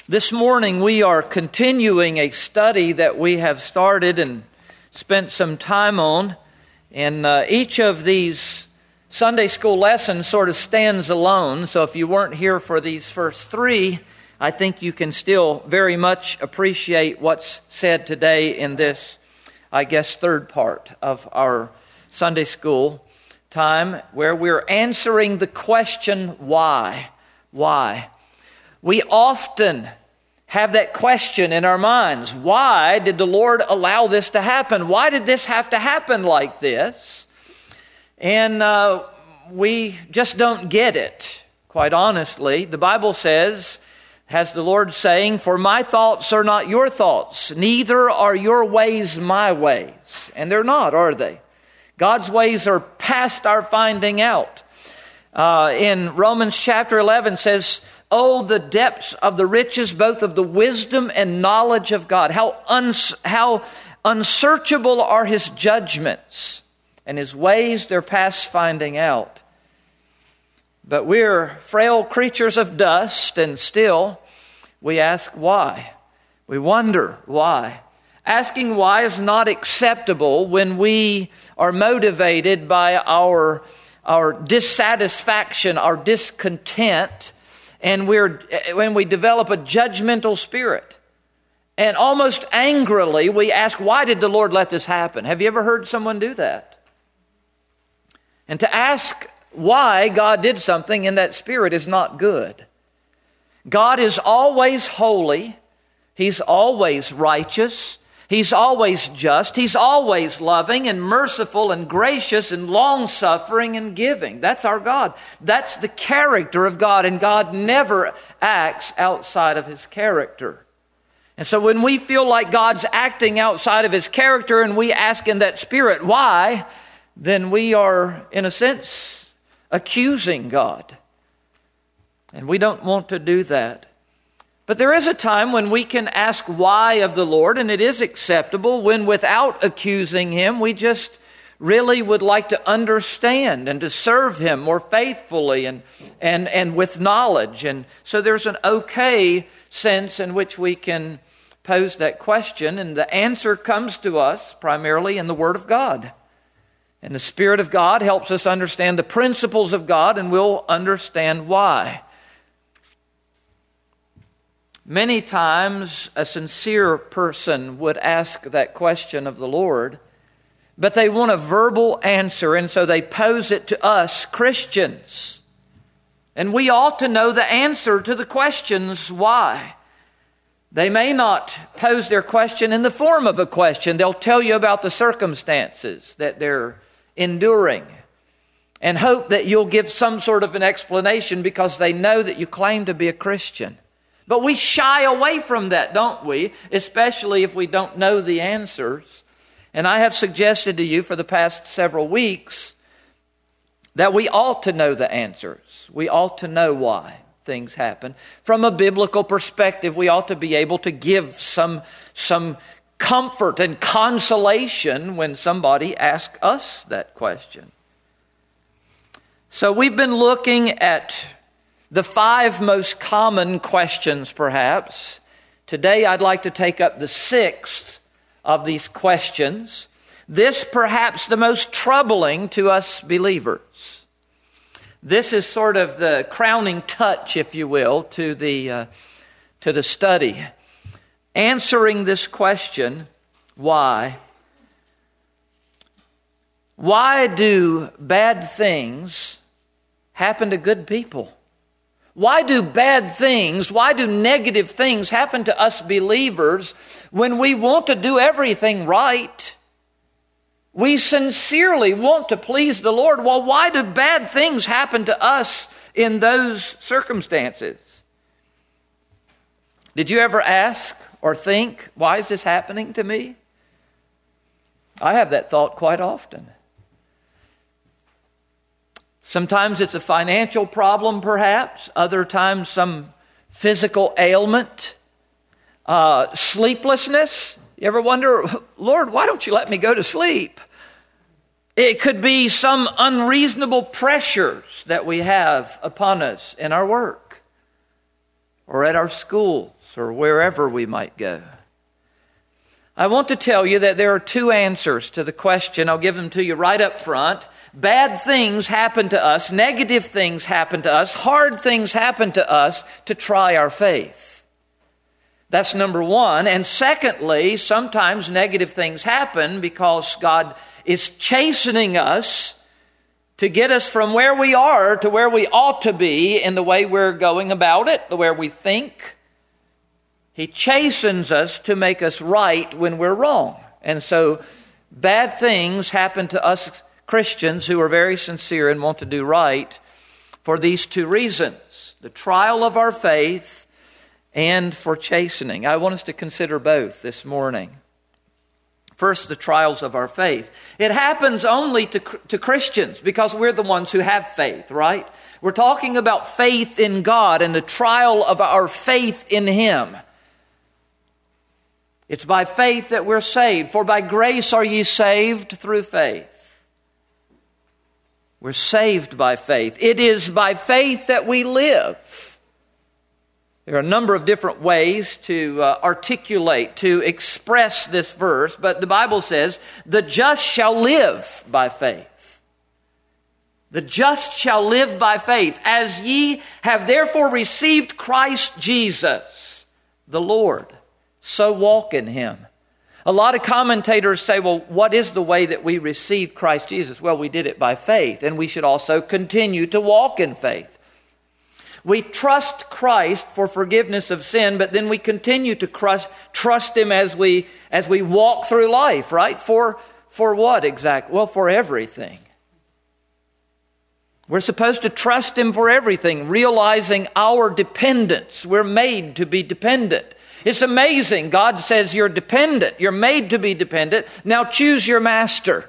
This morning we are continuing a study that we have started and spent some time on. And each of these Sunday school lessons sort of stands alone. So if you weren't here for these first three, I think you can still very much appreciate what's said today in this, third part of our Sunday school time, where we're answering the question, why? Why? We often have that question in our minds. Why did the Lord allow this to happen? Why did this have to happen like this? And we just don't get it, quite honestly. The Bible says, has the Lord saying, "For my thoughts are not your thoughts, neither are your ways my ways." And they're not, are they? God's ways are past our finding out. In Romans chapter 11 says, "Oh, the depths of the riches, both of the wisdom and knowledge of God. How unsearchable are His judgments, and His ways, they're past finding out." But we're frail creatures of dust, and still we ask why. We wonder why. Asking why is not acceptable when we are motivated by our dissatisfaction, our discontent, and when we develop a judgmental spirit. And almost angrily we ask, why did the Lord let this happen? Have you ever heard someone do that? And to ask why God did something in that spirit is not good. God is always holy. He's always righteous. He's always just. He's always loving and merciful and gracious and long-suffering and giving. That's our God. That's the character of God, and God never acts outside of His character. And so when we feel like God's acting outside of His character and we ask in that spirit, why, then we are, in a sense, accusing God. And we don't want to do that. But there is a time when we can ask why of the Lord, and it is acceptable when, without accusing Him, we just really would like to understand and to serve Him more faithfully and with knowledge. And so there's an okay sense in which we can pose that question, and the answer comes to us primarily in the Word of God. And the Spirit of God helps us understand the principles of God, and we'll understand why. Many times a sincere person would ask that question of the Lord, but they want a verbal answer, and so they pose it to us, Christians. And we ought to know the answer to the questions why. They may not pose their question in the form of a question. They'll tell you about the circumstances that they're enduring and hope that you'll give some sort of an explanation because they know that you claim to be a Christian. But we shy away from that, don't we? Especially if we don't know the answers. And I have suggested to you for the past several weeks that we ought to know the answers. We ought to know why things happen. From a biblical perspective, we ought to be able to give some comfort and consolation when somebody asks us that question. So we've been looking at the 5 most common questions, perhaps. Today I'd like to take up the 6th of these questions. This perhaps the most troubling to us believers. This is sort of the crowning touch, if you will, to the study. Answering this question, why? Why do bad things happen to good people? Why do negative things happen to us believers when we want to do everything right? We sincerely want to please the Lord. Well, why do bad things happen to us in those circumstances? Did you ever ask or think, why is this happening to me? I have that thought quite often. Sometimes it's a financial problem, perhaps. Other times, some physical ailment. Sleeplessness. You ever wonder, Lord, why don't you let me go to sleep? It could be some unreasonable pressures that we have upon us in our work. or at our schools or wherever we might go. I want to tell you that there are two answers to the question. I'll give them to you right up front. Bad things happen to us, negative things happen to us, hard things happen to us to try our faith. That's number one. And secondly, sometimes negative things happen because God is chastening us to get us from where we are to where we ought to be in the way we're going about it, the way we think. He chastens us to make us right when we're wrong. And so bad things happen to us Christians who are very sincere and want to do right for these two reasons: the trial of our faith and for chastening. I want us to consider both this morning. First, the trials of our faith. It happens only to Christians because we're the ones who have faith, right? We're talking about faith in God and the trial of our faith in Him. It's by faith that we're saved. For by grace are ye saved through faith. We're saved by faith. It is by faith that we live. There are a number of different ways to articulate, to express this verse, but the Bible says, the just shall live by faith. The just shall live by faith. As ye have therefore received Christ Jesus, the Lord, so walk in Him. A lot of commentators say, well, what is the way that we received Christ Jesus? Well, we did it by faith, and we should also continue to walk in faith. We trust Christ for forgiveness of sin, but then we continue to trust Him as we walk through life, right? For what exactly? Well, for everything. We're supposed to trust Him for everything, realizing our dependence. We're made to be dependent. It's amazing. God says you're dependent. You're made to be dependent. Now choose your master.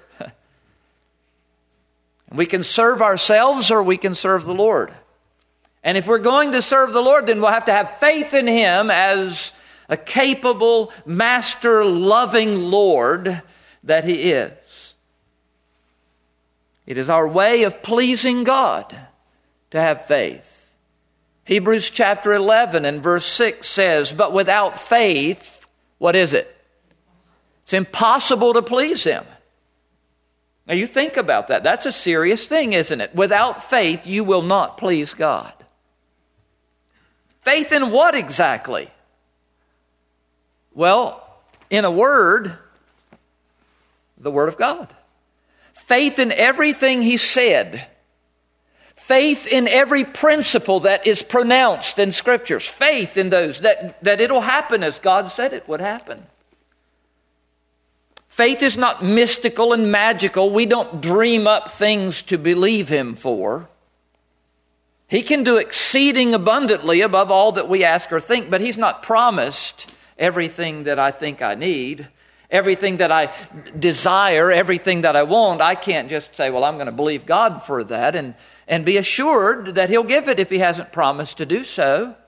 We can serve ourselves or we can serve the Lord. And if we're going to serve the Lord, then we'll have to have faith in Him as a capable, master-loving Lord that He is. It is our way of pleasing God to have faith. Hebrews chapter 11 and verse 6 says, but without faith, what is it? It's impossible to please Him. Now you think about that. That's a serious thing, isn't it? Without faith, you will not please God. Faith in what exactly? Well, in a word, the Word of God. Faith in everything He said. Faith in every principle that is pronounced in Scriptures. Faith in those that it'll happen as God said it would happen. Faith is not mystical and magical. We don't dream up things to believe Him for. He can do exceeding abundantly above all that we ask or think, but He's not promised everything that I think I need, everything that I desire, everything that I want. I can't just say, well, I'm going to believe God for that and be assured that He'll give it if He hasn't promised to do so.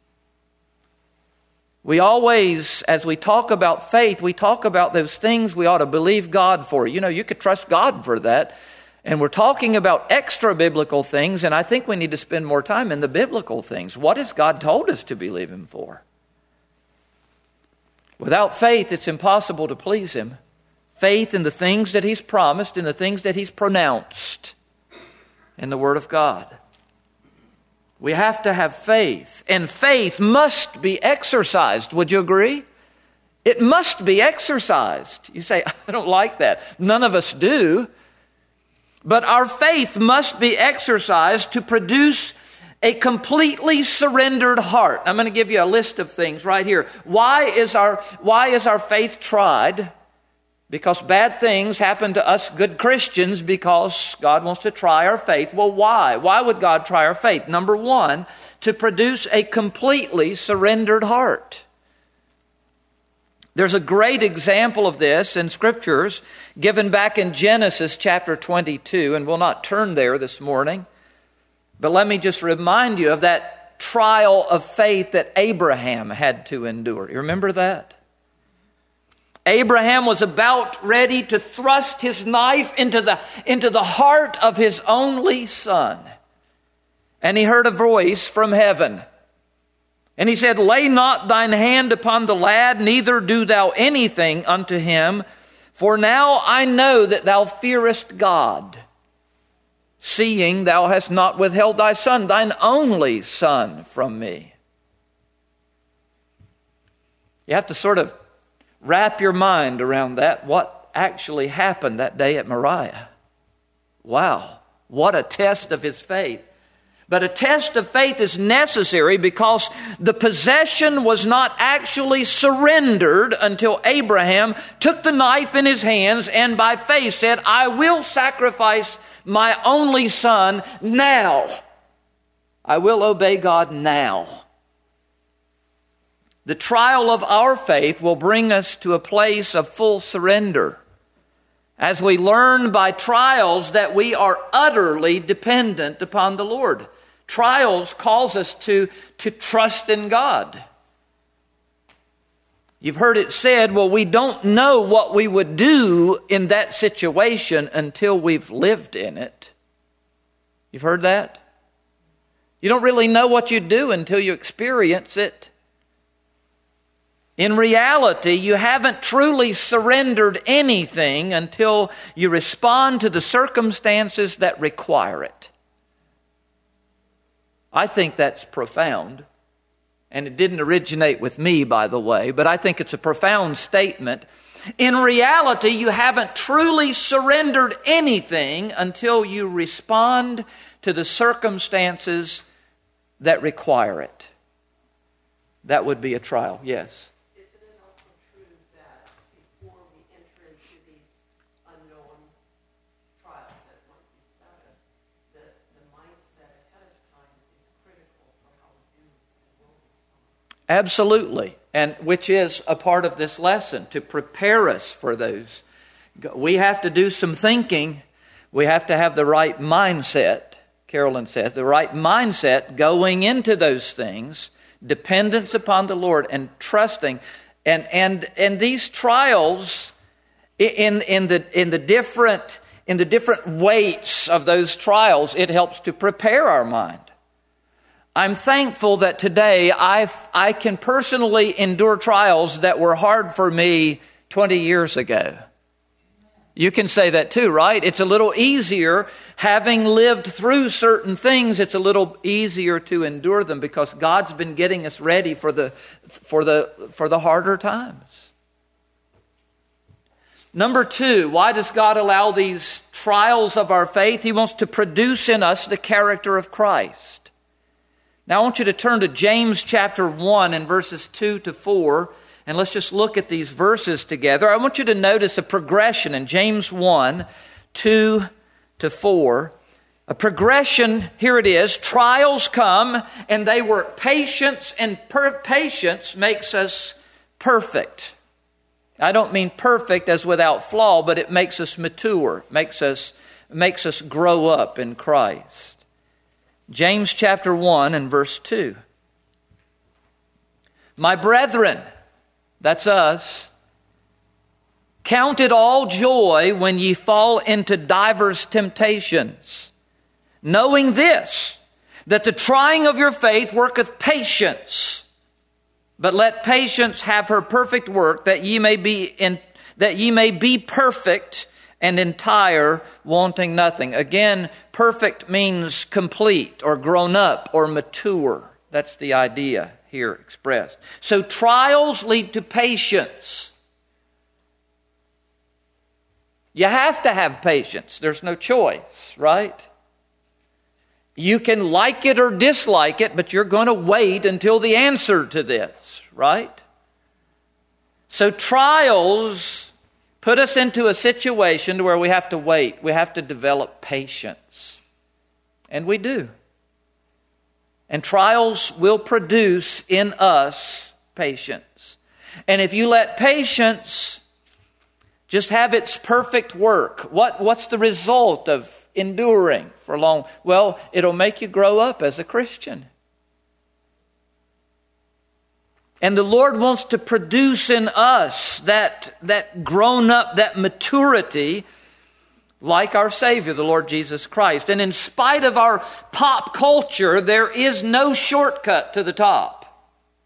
We always, as we talk about faith, we talk about those things we ought to believe God for. You know, you could trust God for that. And we're talking about extra biblical things, and I think we need to spend more time in the biblical things. What has God told us to believe Him for? Without faith, it's impossible to please Him. Faith in the things that He's promised, in the things that He's pronounced in the Word of God. We have to have faith, and faith must be exercised. Would you agree? It must be exercised. You say, I don't like that. None of us do. But our faith must be exercised to produce a completely surrendered heart. I'm going to give you a list of things right here. Why is our faith tried? Because bad things happen to us good Christians because God wants to try our faith. Well, why? Why would God try our faith? Number one, to produce a completely surrendered heart. There's a great example of this in Scriptures given back in Genesis chapter 22, and we'll not turn there this morning. But let me just remind you of that trial of faith that Abraham had to endure. You remember that? Abraham was about ready to thrust his knife into the heart of his only son. And he heard a voice from heaven. And he said, lay not thine hand upon the lad, neither do thou anything unto him. For now I know that thou fearest God, seeing thou hast not withheld thy son, thine only son, from me. You have to sort of wrap your mind around that, what actually happened that day at Moriah. Wow, what a test of his faith. But a test of faith is necessary because the possession was not actually surrendered until Abraham took the knife in his hands and by faith said, I will sacrifice my only son now. I will obey God now. The trial of our faith will bring us to a place of full surrender as we learn by trials that we are utterly dependent upon the Lord. Trials cause us to trust in God. You've heard it said, well, we don't know what we would do in that situation until we've lived in it. You've heard that? You don't really know what you do until you experience it. In reality, you haven't truly surrendered anything until you respond to the circumstances that require it. I think that's profound. And it didn't originate with me, by the way, but I think it's a profound statement. In reality, you haven't truly surrendered anything until you respond to the circumstances that require it. That would be a trial, yes. Isn't it also true that before we enter into these unknown trials that might beset us, the mindset ahead of time is critical for how we do and will respond? Absolutely, and which is a part of this lesson, to prepare us for those. We have to do some thinking. We have to have the right mindset, Carolyn says, the right mindset going into those things, dependence upon the Lord and trusting. And these trials in the different weights of those trials, it helps to prepare our mind. I'm thankful that today I can personally endure trials that were hard for me 20 years ago. You can say that too, right? It's a little easier, having lived through certain things, it's a little easier to endure them because God's been getting us ready for the harder times. Number two, why does God allow these trials of our faith? He wants to produce in us the character of Christ. Now I want you to turn to James chapter 1 and verses 2 to 4. And let's just look at these verses together. I want you to notice a progression in James 1, 2 to 4. A progression, here it is. Trials come and they work patience, and patience makes us perfect. I don't mean perfect as without flaw, but it makes us mature, makes us grow up in Christ. James chapter 1 and verse 2. My brethren, that's us, count it all joy when ye fall into divers temptations, knowing this, that the trying of your faith worketh patience. But let patience have her perfect work, that ye may be perfect and entire, wanting nothing. Again, perfect means complete or grown up or mature. That's the idea here expressed. So trials lead to patience. You have to have patience. There's no choice, right? You can like it or dislike it, but you're going to wait until the answer to this, right? So trials put us into a situation where we have to wait. We have to develop patience. And we do. And trials will produce in us patience. And if you let patience just have its perfect work, what's the result of enduring for long? Well, it'll make you grow up as a Christian. And the Lord wants to produce in us that grown up, that maturity, like our Savior, the Lord Jesus Christ. And in spite of our pop culture, there is no shortcut to the top.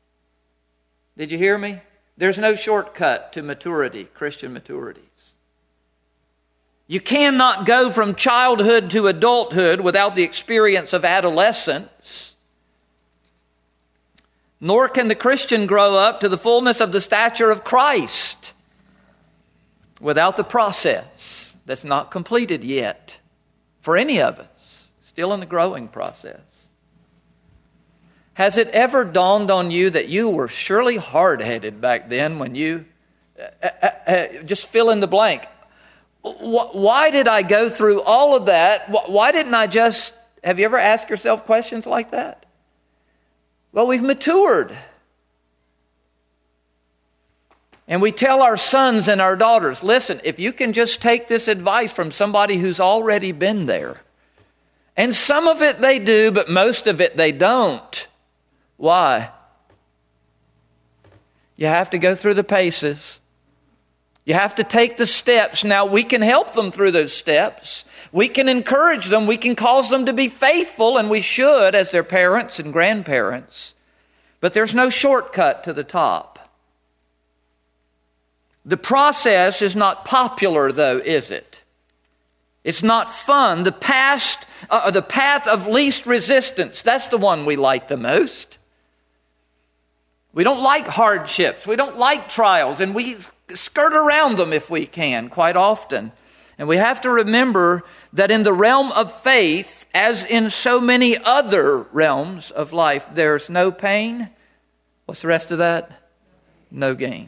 Did you hear me? There's no shortcut to maturity, Christian maturities. You cannot go from childhood to adulthood without the experience of adolescence. Nor can the Christian grow up to the fullness of the stature of Christ without the process that's not completed yet for any of us, still in the growing process. Has it ever dawned on you that you were surely hard-headed back then when you, just fill in the blank. Why did I go through all of that? Why didn't I just, have you ever asked yourself questions like that? Well, we've matured. And we tell our sons and our daughters, listen, if you can just take this advice from somebody who's already been there. And some of it they do, but most of it they don't. Why? You have to go through the paces. You have to take the steps. Now, we can help them through those steps. We can encourage them. We can cause them to be faithful, and we should as their parents and grandparents. But there's no shortcut to the top. The process is not popular, though, is it? It's not fun. The path of least resistance, that's the one we like the most. We don't like hardships. We don't like trials, and we skirt around them if we can quite often. And we have to remember that in the realm of faith, as in so many other realms of life, there's no pain. What's the rest of that? No gain.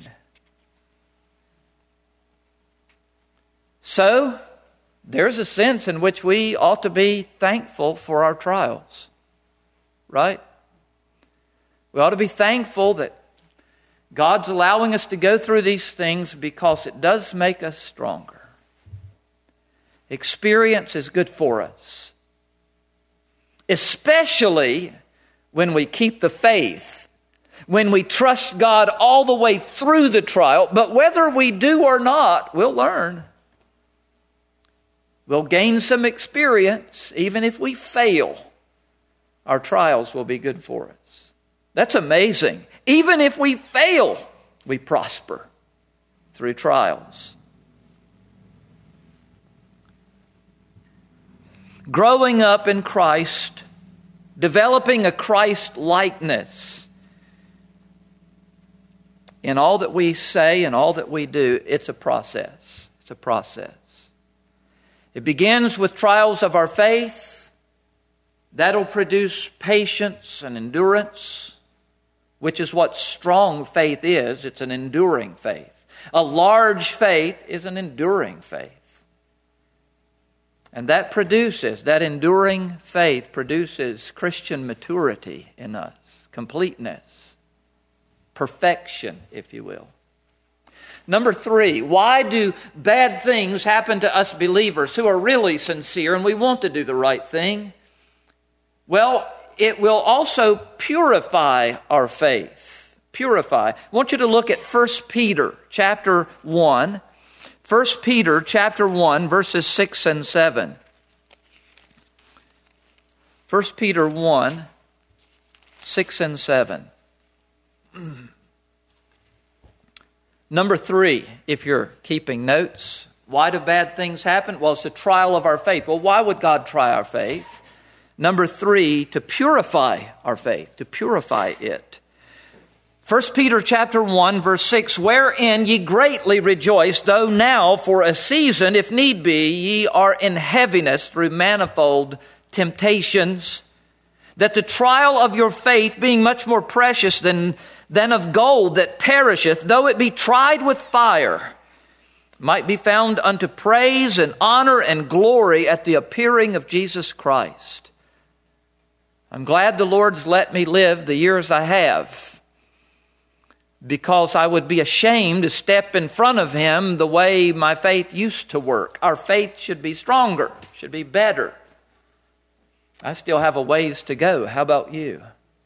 So, there's a sense in which we ought to be thankful for our trials. Right? We ought to be thankful that God's allowing us to go through these things because it does make us stronger. Experience is good for us. Especially when we keep the faith. When we trust God all the way through the trial. But whether we do or not, we'll learn. We'll gain some experience. Even if we fail, our trials will be good for us. That's amazing. Even if we fail, we prosper through trials. Growing up in Christ, developing a Christ likeness in all that we say and all that we do, it's a process. It's a process. It begins with trials of our faith. That'll produce patience and endurance, which is what strong faith is. It's an enduring faith. A large faith is an enduring faith. And that enduring faith produces Christian maturity in us, completeness, perfection, if you will. Number 3, why do bad things happen to us believers who are really sincere and we want to do the right thing? Well, it will also purify our faith. Purify. I want you to look at 1 Peter chapter 1. 1 Peter chapter 1, verses 6 and 7. 1 Peter 1, 6 and 7. Number 3, if you're keeping notes, why do bad things happen? Well, it's a trial of our faith. Well, why would God try our faith? Number 3, to purify our faith, to purify it. 1 Peter chapter 1, verse 6, wherein ye greatly rejoice, though now for a season, if need be, ye are in heaviness through manifold temptations, that the trial of your faith, being much more precious than of gold that perisheth, though it be tried with fire, might be found unto praise and honor and glory at the appearing of Jesus Christ. I'm glad the Lord's let me live the years I have, because I would be ashamed to step in front of Him the way my faith used to work. Our faith should be stronger, should be better. I still have a ways to go. How about you?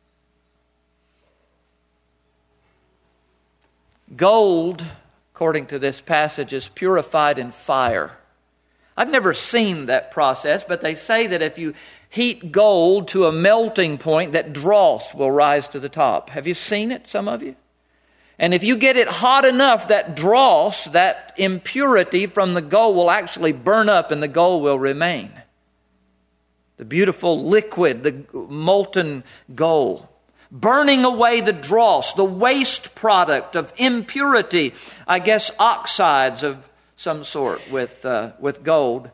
Gold, according to this passage, is purified in fire. I've never seen that process, but they say that if you heat gold to a melting point, that dross will rise to the top. Have you seen it, some of you? And if you get it hot enough, that dross, that impurity from the gold will actually burn up and the gold will remain. The beautiful liquid, the molten gold. Burning away the dross, the waste product of impurity. I guess oxides of some sort with gold.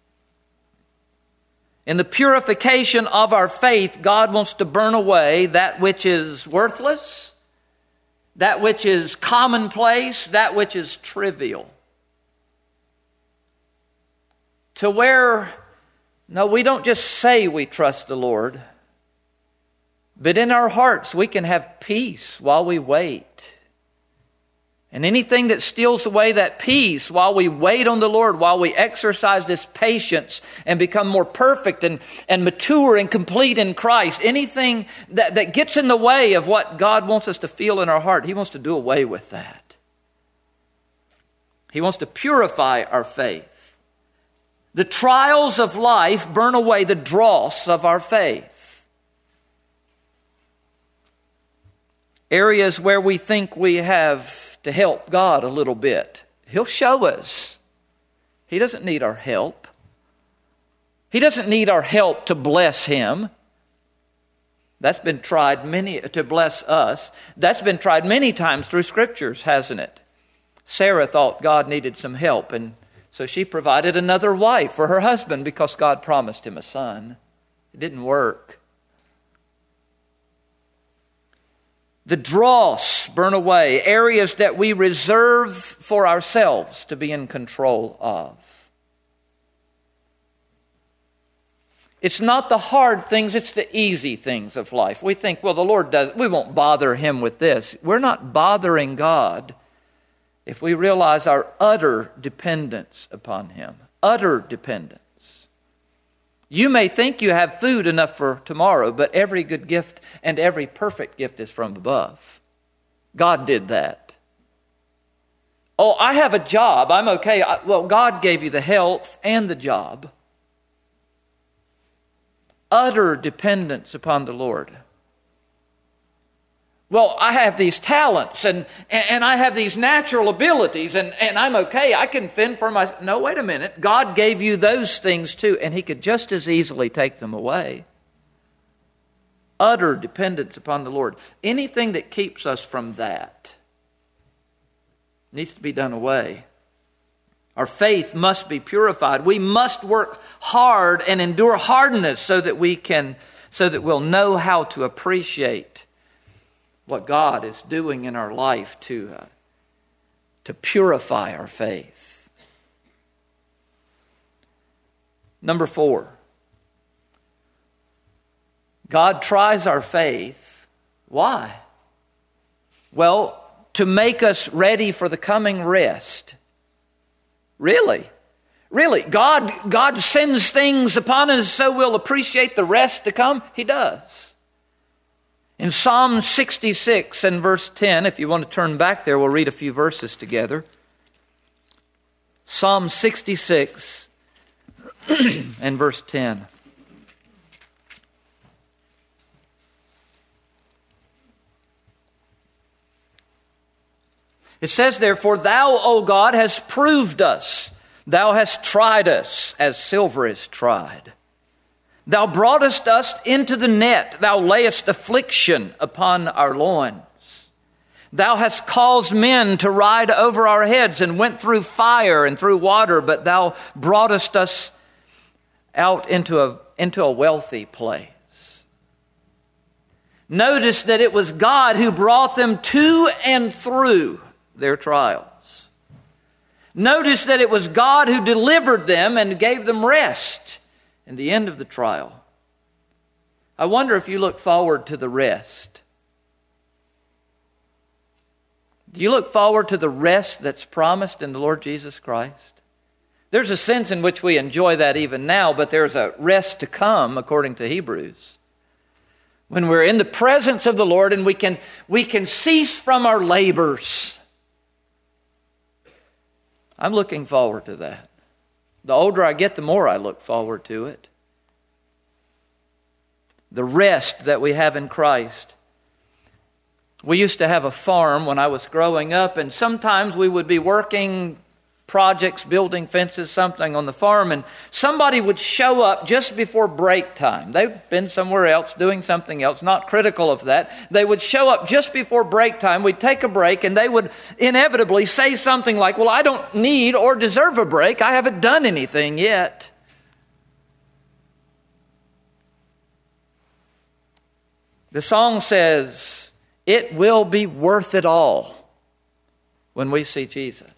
In the purification of our faith, God wants to burn away that which is worthless, that which is commonplace, that which is trivial. To where, no, we don't just say we trust the Lord, but in our hearts we can have peace while we wait. And anything that steals away that peace while we wait on the Lord, while we exercise this patience and become more perfect and mature and complete in Christ, anything that gets in the way of what God wants us to feel in our heart, He wants to do away with that. He wants to purify our faith. The trials of life burn away the dross of our faith. Areas where we think we have to help God a little bit, He'll show us. He doesn't need our help. He doesn't need our help to bless Him. That's been tried to bless us. That's been tried many times through Scriptures, hasn't it? Sarah thought God needed some help, and so she provided another wife for her husband because God promised him a son. It didn't work. The dross burn away, areas that we reserve for ourselves to be in control of. It's not the hard things, it's the easy things of life. We think, well, the Lord does, we won't bother Him with this. We're not bothering God if we realize our utter dependence upon Him. Utter dependence. You may think you have food enough for tomorrow, but every good gift and every perfect gift is from above. God did that. Oh, I have a job. I'm okay. Well, God gave you the health and the job. Utter dependence upon the Lord. Well, I have these talents and I have these natural abilities and I'm okay. I can fend for myself. No, wait a minute. God gave you those things too, and He could just as easily take them away. Utter dependence upon the Lord. Anything that keeps us from that needs to be done away. Our faith must be purified. We must work hard and endure hardness so that we'll know how to appreciate what God is doing in our life to purify our faith. Number 4. God tries our faith. Why? Well, to make us ready for the coming rest. Really? Really? God sends things upon us so we'll appreciate the rest to come? He does. In Psalm 66 and verse 10, if you want to turn back there, we'll read a few verses together. Psalm 66 and verse 10. It says, "Therefore thou, O God, hast proved us. Thou hast tried us as silver is tried. Thou broughtest us into the net. Thou layest affliction upon our loins. Thou hast caused men to ride over our heads and went through fire and through water, but thou broughtest us out into a wealthy place." Notice that it was God who brought them to and through their trials. Notice that it was God who delivered them and gave them rest in the end of the trial. I wonder if you look forward to the rest. Do you look forward to the rest that's promised in the Lord Jesus Christ? There's a sense in which we enjoy that even now, but there's a rest to come according to Hebrews. When we're in the presence of the Lord and we can cease from our labors. I'm looking forward to that. The older I get, the more I look forward to it. The rest that we have in Christ. We used to have a farm when I was growing up, and sometimes we would be working projects, building fences, something on the farm, and somebody would show up just before break time. They've been somewhere else doing something else, not critical of that. They would show up just before break time. We'd take a break, and they would inevitably say something like, well, I don't need or deserve a break. I haven't done anything yet. The song says, it will be worth it all when we see Jesus.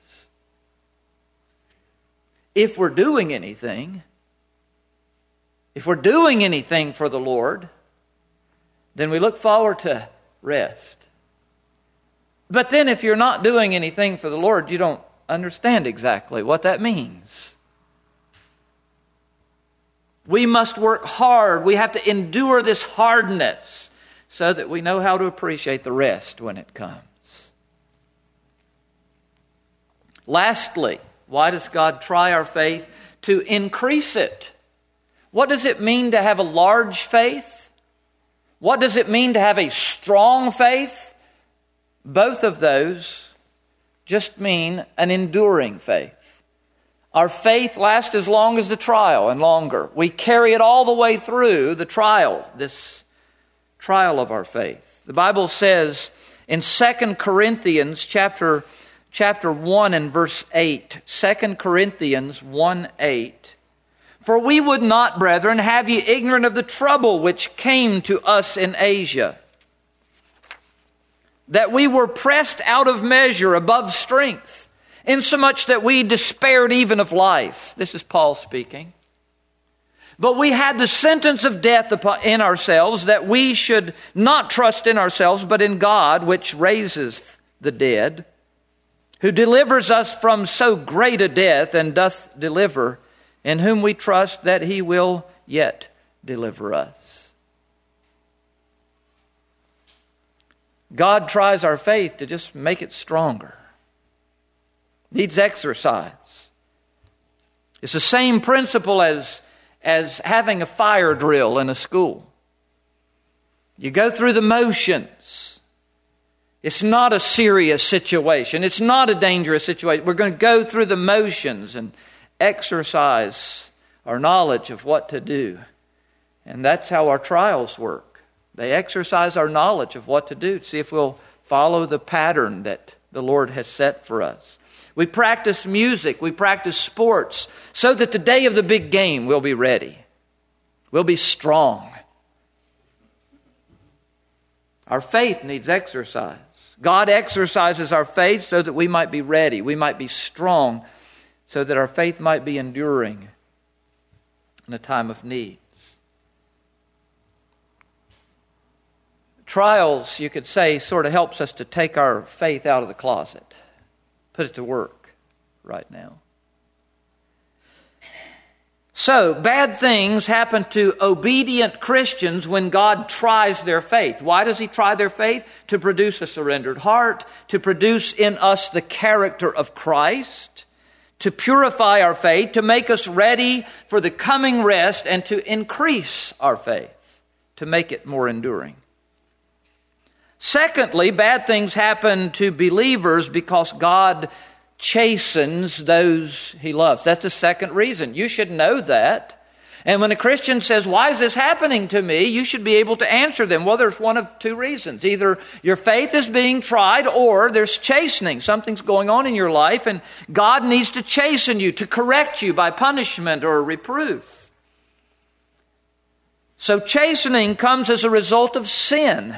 If we're doing anything for the Lord, then we look forward to rest. But then if you're not doing anything for the Lord, you don't understand exactly what that means. We must work hard. We have to endure this hardness so that we know how to appreciate the rest when it comes. Lastly, why does God try our faith? To increase it. What does it mean to have a large faith? What does it mean to have a strong faith? Both of those just mean an enduring faith. Our faith lasts as long as the trial and longer. We carry it all the way through the trial, this trial of our faith. The Bible says in 2 Corinthians chapter 1 and verse 8, 2 Corinthians 1:8. For we would not, brethren, have ye ignorant of the trouble which came to us in Asia, that we were pressed out of measure above strength, insomuch that we despaired even of life. This is Paul speaking. But we had the sentence of death in ourselves, that we should not trust in ourselves, but in God, which raiseth the dead, who delivers us from so great a death, and doth deliver, in whom we trust that he will yet deliver us. God tries our faith to just make it stronger. Needs exercise. It's the same principle as having a fire drill in a school. You go through the motions. It's not a serious situation. It's not a dangerous situation. We're going to go through the motions and exercise our knowledge of what to do. And that's how our trials work. They exercise our knowledge of what to do to see if we'll follow the pattern that the Lord has set for us. We practice music. We practice sports so that the day of the big game we'll be ready. We'll be strong. Our faith needs exercise. God exercises our faith so that we might be ready, we might be strong, so that our faith might be enduring in a time of needs. Trials, you could say, sort of helps us to take our faith out of the closet, put it to work right now. So, bad things happen to obedient Christians when God tries their faith. Why does He try their faith? To produce a surrendered heart, to produce in us the character of Christ, to purify our faith, to make us ready for the coming rest, and to increase our faith, to make it more enduring. Secondly, bad things happen to believers because God chastens those He loves. That's the second reason. You should know that. And when a Christian says, why is this happening to me? You should be able to answer them. Well, there's one of two reasons. Either your faith is being tried or there's chastening. Something's going on in your life and God needs to chasten you, to correct you by punishment or reproof. So chastening comes as a result of sin.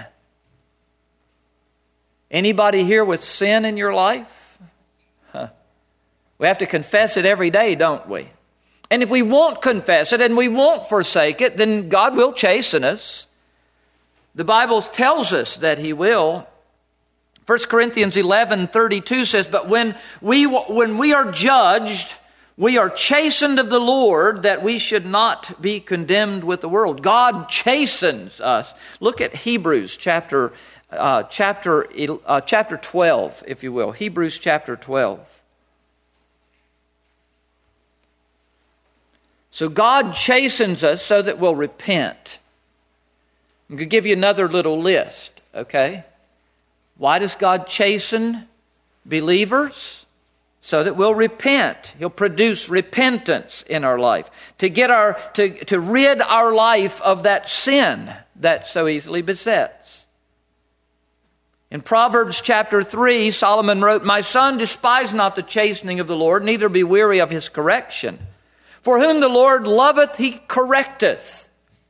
Anybody here with sin in your life? We have to confess it every day, don't we? And if we won't confess it and we won't forsake it, then God will chasten us. The Bible tells us that He will. 1 Corinthians 11:32 says, but when we are judged, we are chastened of the Lord, that we should not be condemned with the world. God chastens us. Look at Hebrews chapter 12, if you will. Hebrews chapter 12. So God chastens us so that we'll repent. I'm going to give you another little list, okay? Why does God chasten believers? So that we'll repent. He'll produce repentance in our life. To rid our life of that sin that so easily besets. In Proverbs chapter 3, Solomon wrote, "My son, despise not the chastening of the Lord, neither be weary of his correction. For whom the Lord loveth, he correcteth.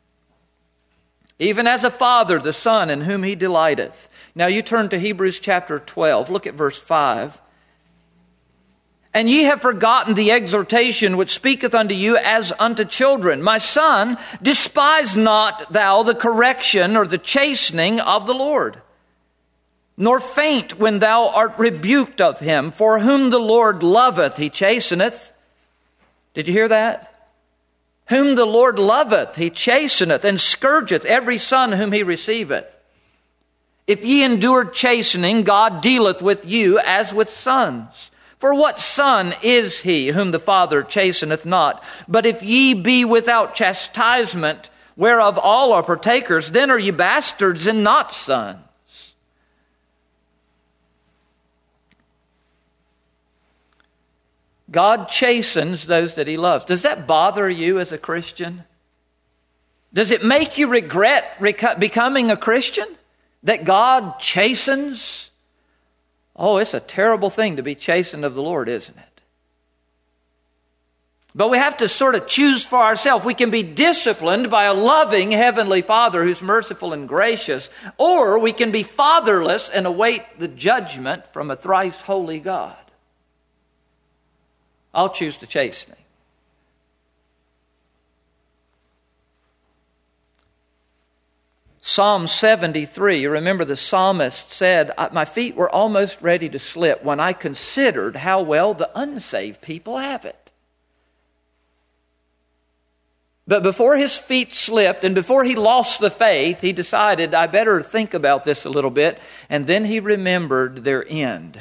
Even as a father, the son in whom he delighteth." Now you turn to Hebrews chapter 12. Look at verse 5. "And ye have forgotten the exhortation which speaketh unto you as unto children. My son, despise not thou the correction or the chastening of the Lord, nor faint when thou art rebuked of him. For whom the Lord loveth, he chasteneth." Did you hear that? "Whom the Lord loveth, he chasteneth, and scourgeth every son whom he receiveth. If ye endure chastening, God dealeth with you as with sons. For what son is he whom the Father chasteneth not? But if ye be without chastisement, whereof all are partakers, then are ye bastards and not sons." God chastens those that he loves. Does that bother you as a Christian? Does it make you regret becoming a Christian? That God chastens? Oh, it's a terrible thing to be chastened of the Lord, isn't it? But we have to sort of choose for ourselves. We can be disciplined by a loving Heavenly Father who's merciful and gracious, or we can be fatherless and await the judgment from a thrice holy God. I'll choose the chastening. Psalm 73, you remember the psalmist said, "My feet were almost ready to slip when I considered how well the unsaved people have it." But before his feet slipped and before he lost the faith, he decided, I better think about this a little bit. And then he remembered their end.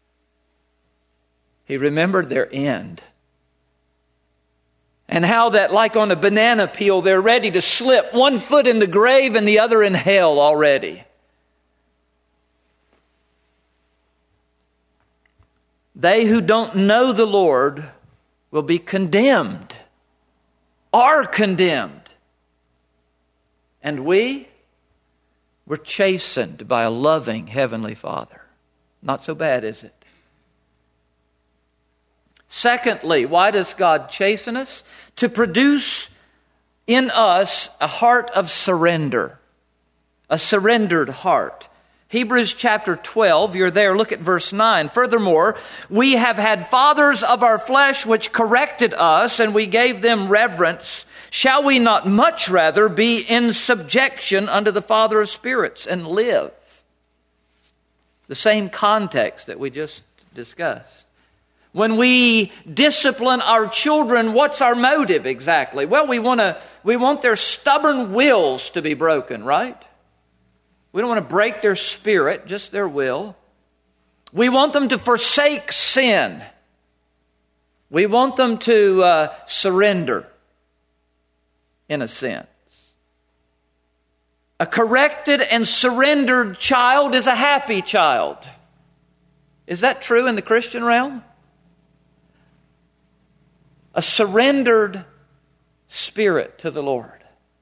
He remembered their end. And how that, like on a banana peel, they're ready to slip, one foot in the grave and the other in hell already. They who don't know the Lord will be condemned, are condemned. And we're chastened by a loving Heavenly Father. Not so bad, is it? Secondly, why does God chasten us? To produce in us a heart of surrender. A surrendered heart. Hebrews chapter 12, you're there, look at verse 9. "Furthermore, we have had fathers of our flesh which corrected us, and we gave them reverence. Shall we not much rather be in subjection unto the Father of spirits and live?" The same context that we just discussed. When we discipline our children, what's our motive exactly? Well, we want their stubborn wills to be broken, right? We don't want to break their spirit, just their will. We want them to forsake sin. We want them to surrender, in a sense. A corrected and surrendered child is a happy child. Is that true in the Christian realm? A surrendered spirit to the Lord.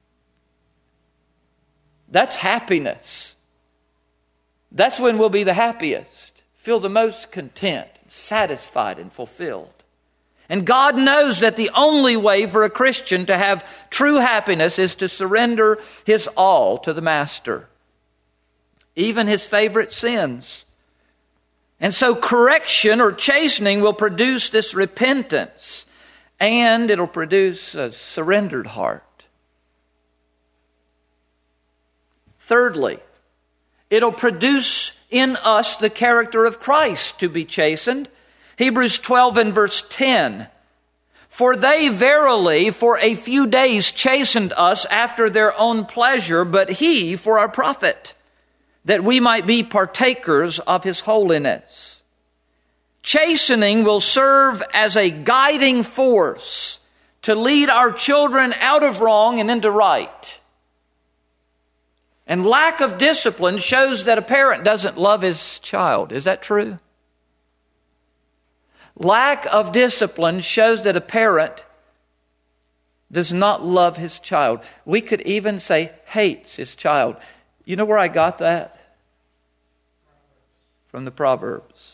That's happiness. That's when we'll be the happiest. Feel the most content, satisfied, and fulfilled. And God knows that the only way for a Christian to have true happiness is to surrender his all to the Master. Even his favorite sins. And so correction or chastening will produce this repentance. And it'll produce a surrendered heart. Thirdly, it'll produce in us the character of Christ to be chastened. Hebrews 12 and verse 10. "For they verily for a few days chastened us after their own pleasure, but he for our profit, that we might be partakers of his holiness." Chastening will serve as a guiding force to lead our children out of wrong and into right. And lack of discipline shows that a parent doesn't love his child. Is that true? Lack of discipline shows that a parent does not love his child. We could even say hates his child. You know where I got that? From the Proverbs.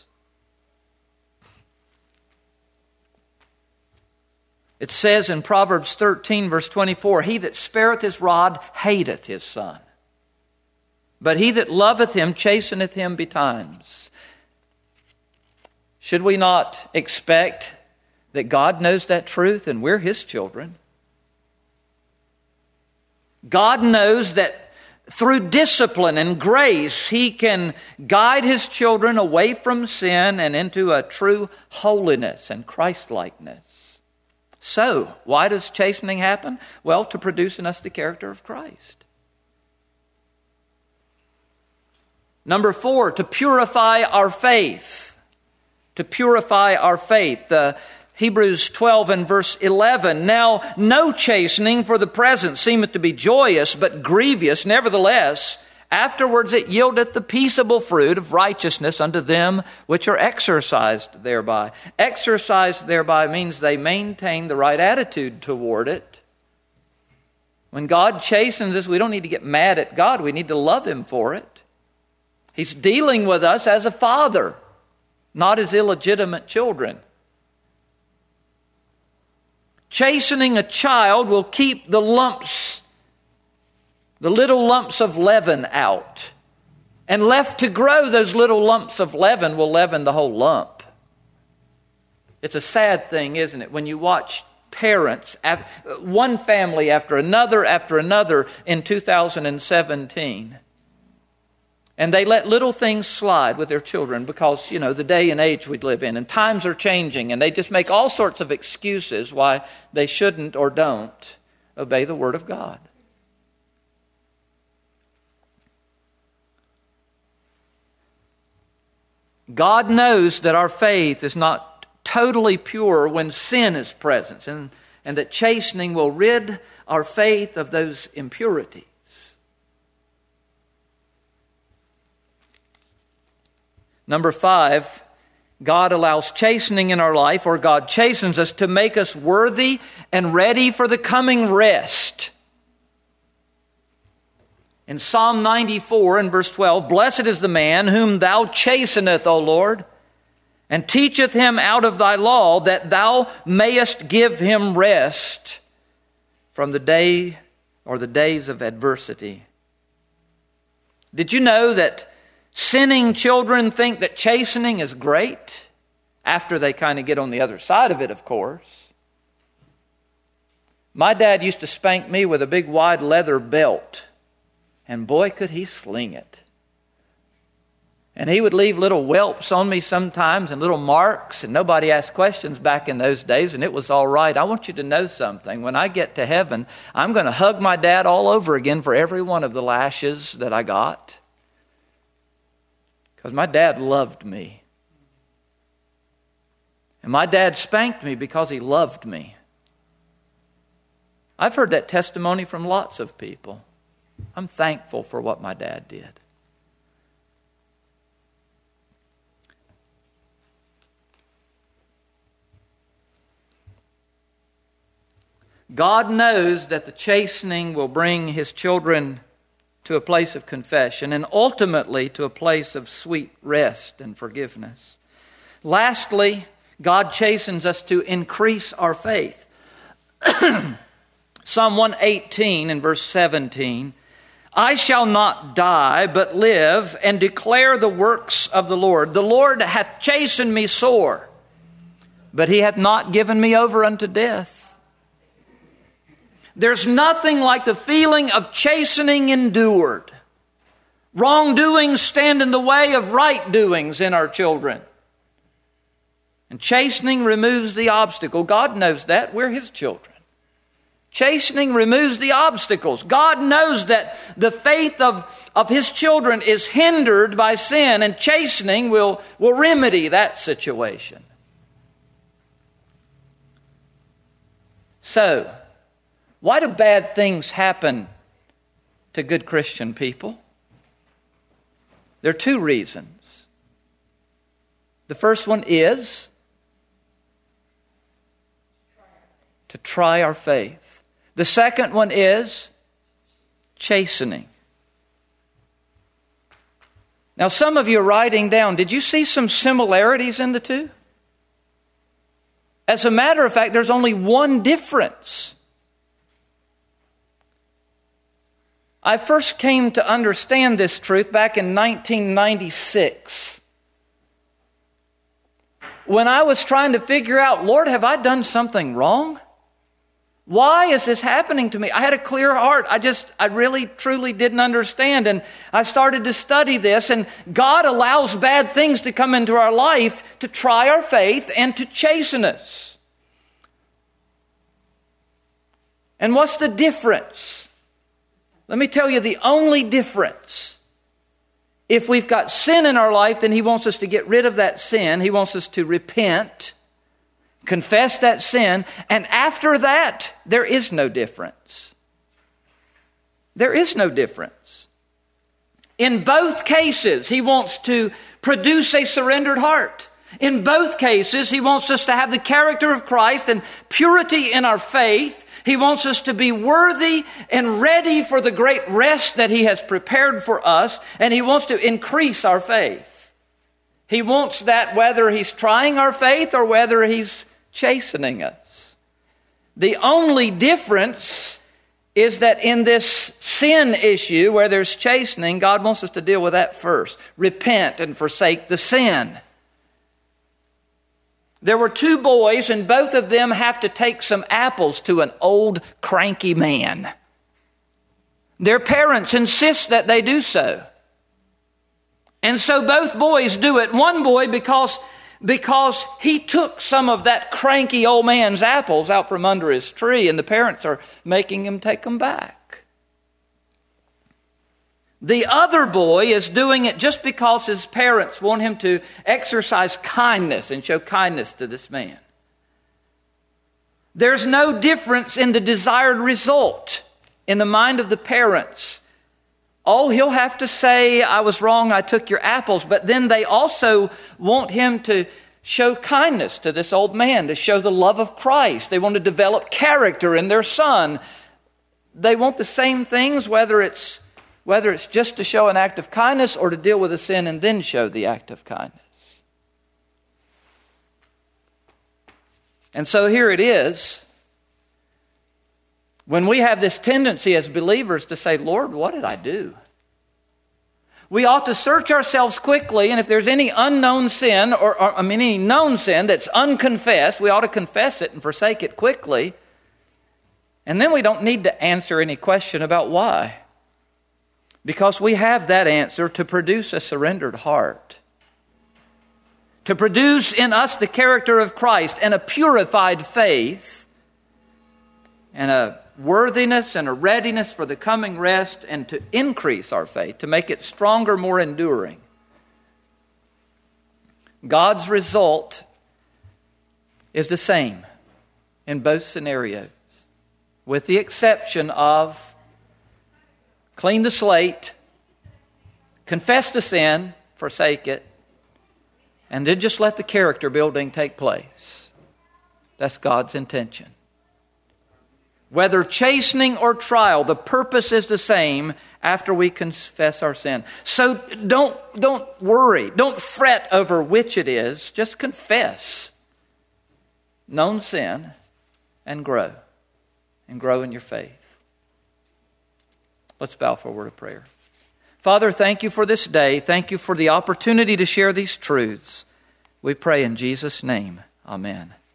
It says in Proverbs 13, verse 24, "He that spareth his rod hateth his son, but he that loveth him chasteneth him betimes." Should we not expect that God knows that truth and we're His children? God knows that through discipline and grace, He can guide His children away from sin and into a true holiness and Christ-likeness. So, why does chastening happen? Well, to produce in us the character of Christ. Number 4, to purify our faith. To purify our faith. Hebrews 12 and verse 11. "Now no chastening for the present seemeth to be joyous, but grievous. Nevertheless, afterwards it yieldeth the peaceable fruit of righteousness unto them which are exercised thereby." Exercised thereby means they maintain the right attitude toward it. When God chastens us, we don't need to get mad at God. We need to love Him for it. He's dealing with us as a father, not as illegitimate children. Chastening a child will keep the lumps, the little lumps of leaven out. And left to grow, those little lumps of leaven will leaven the whole lump. It's a sad thing, isn't it, when you watch parents, one family after another in 2017. And they let little things slide with their children because, the day and age we live in. And times are changing. And they just make all sorts of excuses why they shouldn't or don't obey the Word of God. God knows that our faith is not totally pure when sin is present. And that chastening will rid our faith of those impurities. Number 5, God allows chastening in our life, or God chastens us to make us worthy and ready for the coming rest. In Psalm 94 and verse 12, "Blessed is the man whom thou chasteneth, O Lord, and teacheth him out of thy law, that thou mayest give him rest from the day or the days of adversity." Did you know that sinning children think that chastening is great? After they kind of get on the other side of it, of course. My dad used to spank me with a big wide leather belt. And boy, could he sling it. And he would leave little whelps on me sometimes and little marks. And nobody asked questions back in those days. And it was all right. I want you to know something. When I get to heaven, I'm going to hug my dad all over again for every one of the lashes that I got. Because my dad loved me. And my dad spanked me because he loved me. I've heard that testimony from lots of people. I'm thankful for what my dad did. God knows that the chastening will bring His children to a place of confession, and ultimately to a place of sweet rest and forgiveness. Lastly, God chastens us to increase our faith. Psalm 118 and verse 17, "I shall not die, but live, and declare the works of the Lord. The Lord hath chastened me sore, but He hath not given me over unto death." There's nothing like the feeling of chastening endured. Wrongdoings stand in the way of right doings in our children. And chastening removes the obstacle. God knows that. We're His children. Chastening removes the obstacles. God knows that the faith of His children is hindered by sin, and chastening will remedy that situation. So, why do bad things happen to good Christian people. There are two reasons. The first one is to try our faith. The second one is chastening. Now, some of you are writing down, did you see some similarities in the two? As a matter of fact, there's only one difference. I first came to understand this truth back in 1996. When I was trying to figure out, Lord, have I done something wrong? Why is this happening to me? I had a clear heart. I really, truly didn't understand. And I started to study this. And God allows bad things to come into our life to try our faith and to chasten us. And what's the difference? Let me tell you the only difference. If we've got sin in our life, then He wants us to get rid of that sin. He wants us to repent, confess that sin, and after that, there is no difference. There is no difference. In both cases, He wants to produce a surrendered heart. In both cases, He wants us to have the character of Christ and purity in our faith. He wants us to be worthy and ready for the great rest that He has prepared for us, and He wants to increase our faith. He wants that whether He's trying our faith or whether He's chastening us. The only difference is that in this sin issue where there's chastening, God wants us to deal with that first. Repent and forsake the sin. There were two boys, and both of them have to take some apples to an old cranky man. Their parents insist that they do so. And so both boys do it. One boy because he took some of that cranky old man's apples out from under his tree, and the parents are making him take them back. The other boy is doing it just because his parents want him to exercise kindness and show kindness to this man. There's no difference in the desired result in the mind of the parents. Oh, he'll have to say, I was wrong, I took your apples. But then they also want him to show kindness to this old man, to show the love of Christ. They want to develop character in their son. They want the same things, whether it's just to show an act of kindness or to deal with a sin and then show the act of kindness. And so here it is. When we have this tendency as believers to say, Lord, what did I do? We ought to search ourselves quickly, and if there's any unknown sin, or any known sin that's unconfessed, we ought to confess it and forsake it quickly. And then we don't need to answer any question about why. Because we have that answer to produce a surrendered heart. To produce in us the character of Christ and a purified faith and a worthiness and a readiness for the coming rest, and to increase our faith, to make it stronger, more enduring. God's result is the same in both scenarios, with the exception of clean the slate, confess the sin, forsake it, and then just let the character building take place. That's God's intention. Whether chastening or trial, the purpose is the same after we confess our sin. So don't worry. Don't fret over which it is. Just confess known sin and grow in your faith. Let's bow for a word of prayer. Father, thank you for this day. Thank you for the opportunity to share these truths. We pray in Jesus' name. Amen.